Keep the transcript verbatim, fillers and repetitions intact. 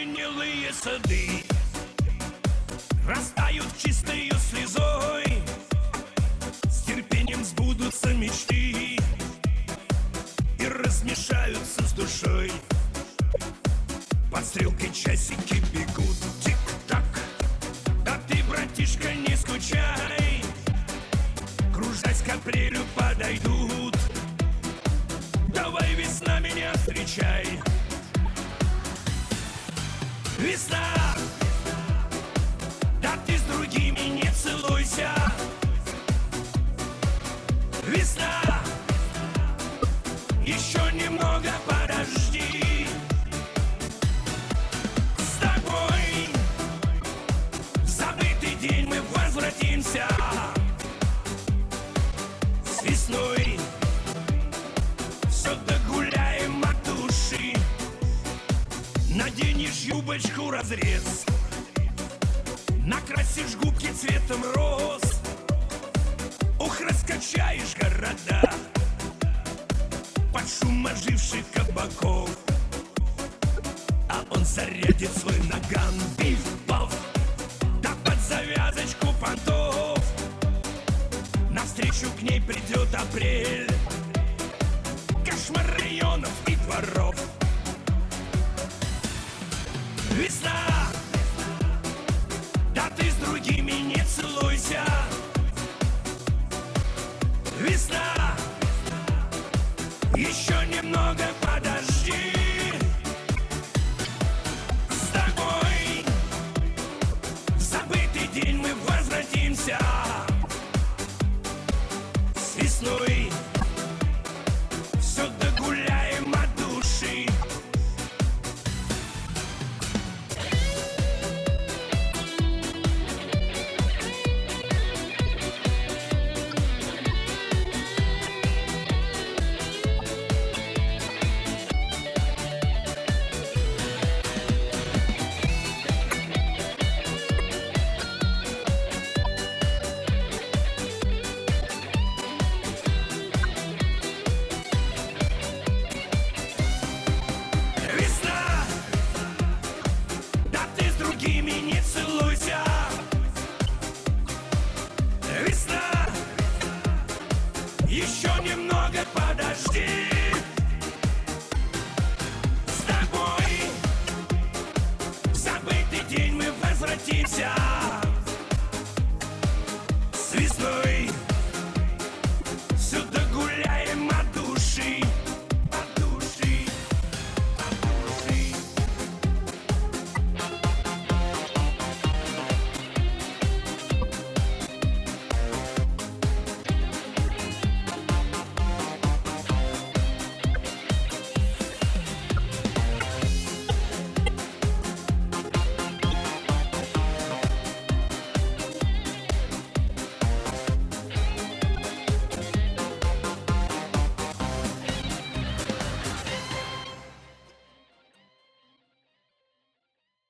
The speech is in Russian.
Опустынелые сады растают чистою слезой, с терпением сбудутся мечты и размешаются с душой. Под стрелкой часики бегут, тик-так. Да ты, братишка, не скучай, кружась к апрелю подойдут. Давай, весна, меня встречай. Весна, да ты с другими не целуйся. Весна, еще немного подожди. С тобой в забытый день мы возвратимся. С весной все догуляем от души. Наденешь юбочку разрез, накрасишь губки цветом роз. Ох, раскачаешь города под шум оживших кабаков. А он зарядит свой наган, биф-баф, да под завязочку понтов. Навстречу к ней придет апрель, кошмар районов и дворов. Весна, да ты с другими не целуйся. Весна, еще немного подожди. С тобой в забытый день мы возвратимся.